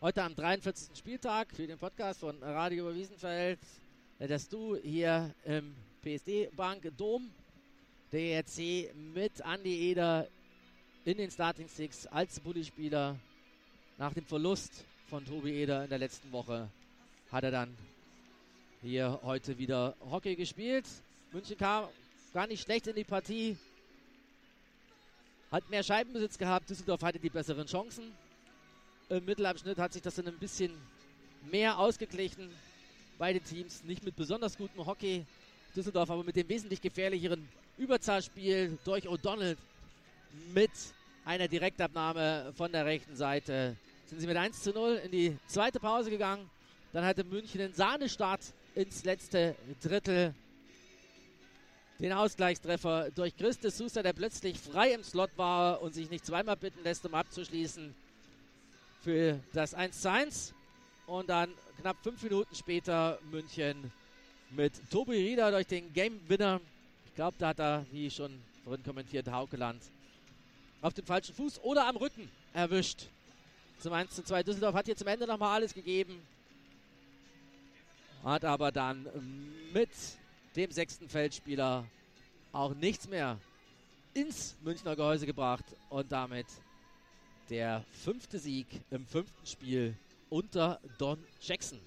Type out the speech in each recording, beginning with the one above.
heute am 43. Spieltag für den Podcast von Radio Wiesenfeld, dass du hier im PSD-Bank Dom der ERC mit Andi Eder in den Starting Six als Bulli-Spieler nach dem Verlust von Tobi Eder in der letzten Woche hat er dann hier heute wieder Hockey gespielt. München kam gar nicht schlecht in die Partie, hat mehr Scheibenbesitz gehabt, Düsseldorf hatte die besseren Chancen. Im Mittelabschnitt hat sich das dann ein bisschen mehr ausgeglichen. Beide Teams nicht mit besonders gutem Hockey. Düsseldorf aber mit dem wesentlich gefährlicheren Überzahlspiel durch O'Donnell mit einer Direktabnahme von der rechten Seite. Sind sie mit 1:0 in die zweite Pause gegangen. Dann hatte München einen Sahnestart ins letzte Drittel. Den Ausgleichstreffer durch Chris de Sousa, der plötzlich frei im Slot war und sich nicht zweimal bitten lässt, um abzuschließen, für das 1:1. Und dann knapp 5 Minuten später München mit Tobi Rieder durch den Game-Winner. Ich glaube, da hat er, wie schon vorhin kommentiert, Haukeland auf dem falschen Fuß oder am Rücken erwischt. Zum 1:2. Düsseldorf hat hier zum Ende nochmal alles gegeben. Hat aber dann mit dem 6. Feldspieler auch nichts mehr ins Münchner Gehäuse gebracht. Und damit der 5. Sieg im 5. Spiel unter Don Jackson.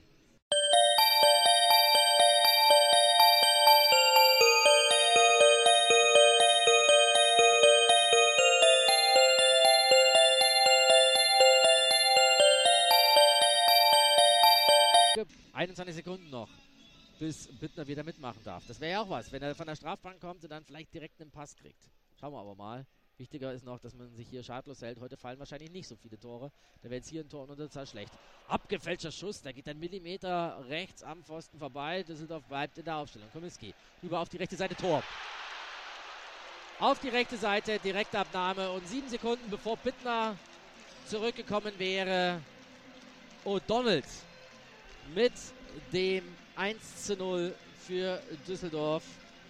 Gibt 21 Sekunden noch, bis Bittner wieder mitmachen darf. Das wäre ja auch was, wenn er von der Strafbank kommt und dann vielleicht direkt einen Pass kriegt. Schauen wir aber mal. Wichtiger ist noch, dass man sich hier schadlos hält. Heute fallen wahrscheinlich nicht so viele Tore. Da wäre jetzt hier ein Tor in Unterzahl schlecht. Abgefälschter Schuss, da geht ein Millimeter rechts am Pfosten vorbei. Düsseldorf bleibt in der Aufstellung. Kominski rüber auf die rechte Seite, Tor. Auf die rechte Seite, Direktabnahme und 7 Sekunden bevor Bittner zurückgekommen wäre, O'Donnell mit dem 1:0 für Düsseldorf.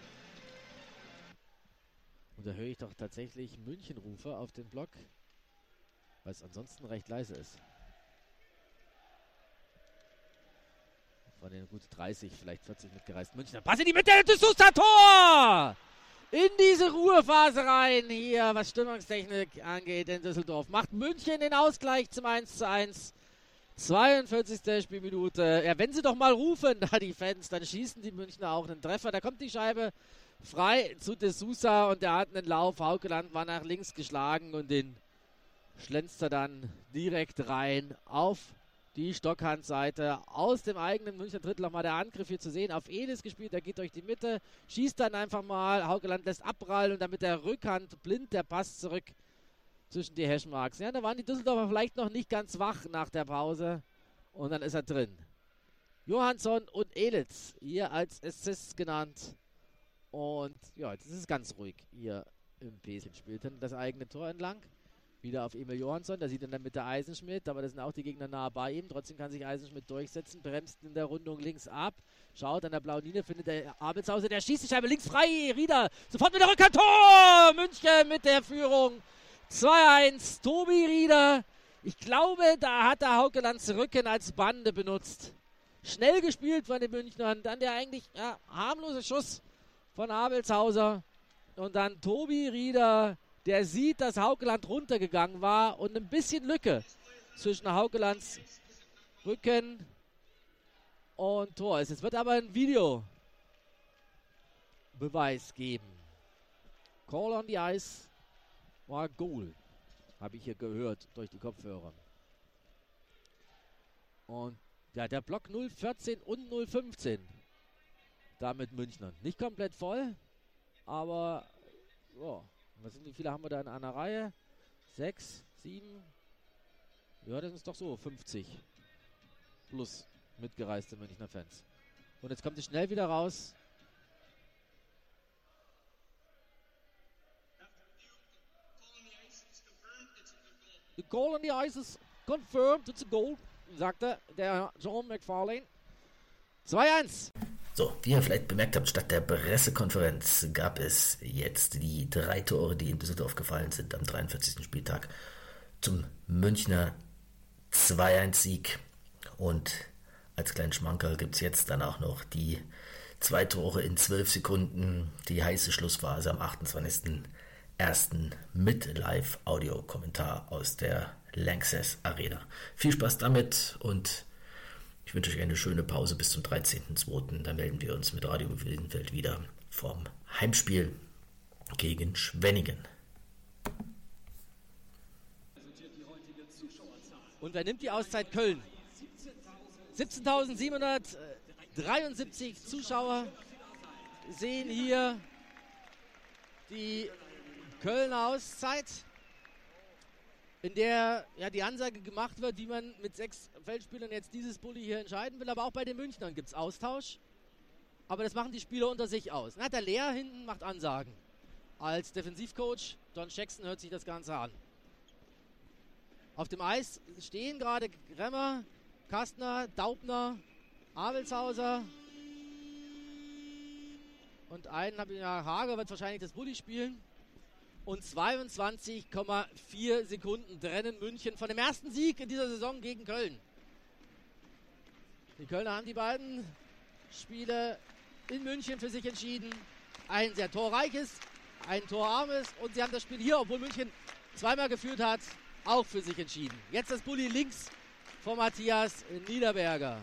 Und da höre ich doch tatsächlich München-Rufe auf den Block, weil es ansonsten recht leise ist. Von den gut 30, vielleicht 40 mitgereisten Münchner. Pass in die Mitte, das ist das Tor! In diese Ruhephase rein hier, was Stimmungstechnik angeht in Düsseldorf. Macht München den Ausgleich zum 1:1. 42. Spielminute. Ja, wenn sie doch mal rufen, da die Fans, dann schießen die Münchner auch einen Treffer. Da kommt die Scheibe frei zu de Sousa und der hat einen Lauf. Haukeland war nach links geschlagen und den schlänzt er dann direkt rein auf die Stockhandseite. Aus dem eigenen Münchner Drittel nochmal der Angriff hier zu sehen. Auf Elis gespielt, der geht durch die Mitte, schießt dann einfach mal. Haukeland lässt abprallen und dann mit der Rückhand blind der Pass zurück zwischen die Hashmarks. Ja, da waren die Düsseldorfer vielleicht noch nicht ganz wach nach der Pause. Und dann ist er drin. Johansson und Elitz hier als Assists genannt. Und ja, jetzt ist es ganz ruhig hier im Päschen. Spielt dann das eigene Tor entlang. Wieder auf Emil Johansson. Da sieht er dann mit der Eisenschmidt. Aber da sind auch die Gegner nahe bei ihm. Trotzdem kann sich Eisenschmidt durchsetzen. Bremst in der Rundung links ab. Schaut an der blauen Linie. Findet der Abelshauser. Der schießt die Scheibe links frei. Rieder sofort mit der Rückhand. Tor! München mit der Führung. 2:1, Tobi Rieder. Ich glaube, da hat der Haukelands Rücken als Bande benutzt. Schnell gespielt von den Münchnern. Dann der eigentlich harmlose Schuss von Abelshauser. Und dann Tobi Rieder, der sieht, dass Haukeland runtergegangen war. Und ein bisschen Lücke zwischen Haukelands Rücken und Tor ist. Es wird aber ein Videobeweis geben. Call on the ice. War Goal, habe ich hier gehört durch die Kopfhörer. Und ja, der Block 0:14 und 0:15. Damit Münchner. Nicht komplett voll, aber so. Wie viele haben wir da in einer Reihe? 6, 7. Ja, das ist doch so 50 plus mitgereiste Münchner Fans. Und jetzt kommt es schnell wieder raus. The goal on the ice is confirmed. It's a goal, sagte der John McFarlane. 2:1. So, wie ihr vielleicht bemerkt habt, statt der Pressekonferenz gab es jetzt die 3 Tore, die in Düsseldorf gefallen sind am 43. Spieltag zum Münchner 2-1-Sieg. Und als kleinen Schmankerl gibt es jetzt dann auch noch die 2 Tore in 12 Sekunden, die heiße Schlussphase am 28.01. mit Live-Audio-Kommentar aus der Lanxess Arena. Viel Spaß damit und ich wünsche euch eine schöne Pause bis zum 13.02. Da melden wir uns mit Radio Wildenfeld wieder vom Heimspiel gegen Schwenningen. Und wer nimmt die Auszeit? Köln. 17.773 Zuschauer sehen hier die Kölner Auszeit, in der ja die Ansage gemacht wird, wie man mit 6 Feldspielern jetzt dieses Bulli hier entscheiden will. Aber auch bei den Münchnern gibt es Austausch. Aber das machen die Spieler unter sich aus. Na, der Lehr hinten macht Ansagen. Als Defensivcoach Don Jackson hört sich das Ganze an. Auf dem Eis stehen gerade Gremmer, Kastner, Daubner, Abelshauser und einen habe ich ja, Hager wird wahrscheinlich das Bulli spielen. Und 22,4 Sekunden trennen München von dem ersten Sieg in dieser Saison gegen Köln. Die Kölner haben die beiden Spiele in München für sich entschieden. Ein sehr torreiches, ein torarmes und sie haben das Spiel hier, obwohl München zweimal geführt hat, auch für sich entschieden. Jetzt das Bulli links von Matthias Niederberger.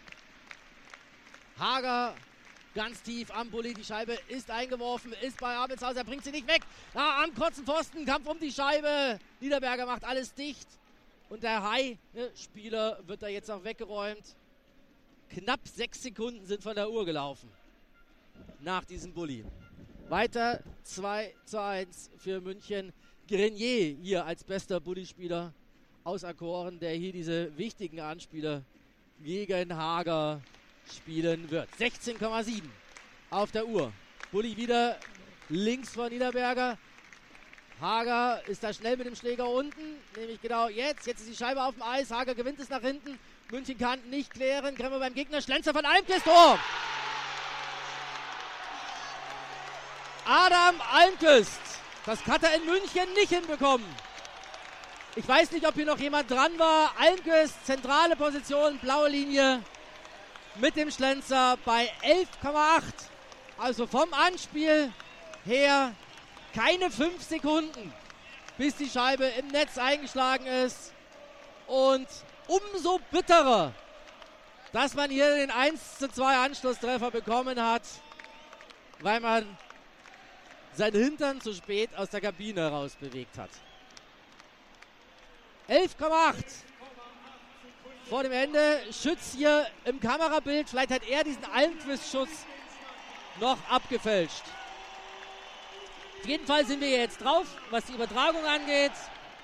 Hager ganz tief am Bulli, die Scheibe ist eingeworfen, ist bei Abelshauser, bringt sie nicht weg. Am kurzen Pfosten, Kampf um die Scheibe. Niederberger macht alles dicht. Und der Spieler wird da jetzt auch weggeräumt. Knapp 6 Sekunden sind von der Uhr gelaufen nach diesem Bulli. Weiter 2:1 für München. Grenier hier als bester Bulli-Spieler auserkoren, der hier diese wichtigen Anspieler gegen Hager spielen wird. 16,7 auf der Uhr. Bulli wieder links von Niederberger. Hager ist da schnell mit dem Schläger unten, nämlich genau jetzt. Jetzt ist die Scheibe auf dem Eis. Hager gewinnt es nach hinten. München kann nicht klären. Kremmer beim Gegner. Schlenzer von Almquist. Tor! Adam Almquist. Das hat er in München nicht hinbekommen. Ich weiß nicht, ob hier noch jemand dran war. Almquist, zentrale Position, blaue Linie mit dem Schlenzer bei 11,8. Also vom Anspiel her keine 5 Sekunden, bis die Scheibe im Netz eingeschlagen ist. Und umso bitterer, dass man hier den 1:2 Anschlusstreffer bekommen hat, weil man seinen Hintern zu spät aus der Kabine heraus bewegt hat. 11,8 vor dem Ende. Schütz hier im Kamerabild. Vielleicht hat er diesen Almquist-Schuss noch abgefälscht. Auf jeden Fall sind wir jetzt drauf, was die Übertragung angeht.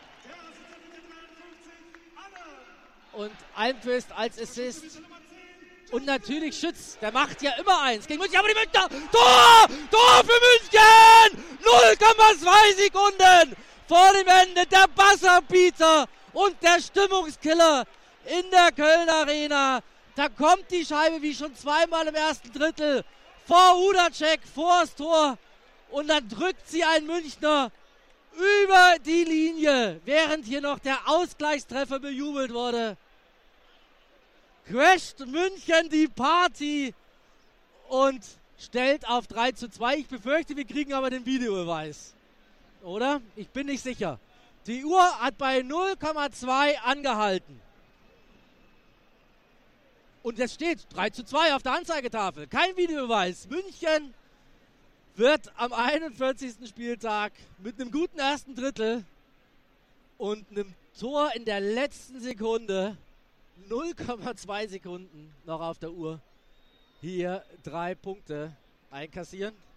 Und Almquist als Assist. Und natürlich Schütz, der macht ja immer eins gegen München, aber die Münchner, Tor! Tor für München! 0,2 Sekunden vor dem Ende, der Buzzerbeater und der Stimmungskiller in der Köln Arena. Da kommt die Scheibe wie schon zweimal im ersten Drittel vor Hudacek, vors Tor und dann drückt sie ein Münchner über die Linie, während hier noch der Ausgleichstreffer bejubelt wurde. Crasht München die Party und stellt auf 3:2. Ich befürchte, wir kriegen aber den Videobeweis. Oder? Ich bin nicht sicher. Die Uhr hat bei 0,2 angehalten. Und jetzt steht 3:2 auf der Anzeigetafel. Kein Videobeweis. München wird am 41. Spieltag mit einem guten ersten Drittel und einem Tor in der letzten Sekunde 0,2 Sekunden noch auf der Uhr hier 3 Punkte einkassieren.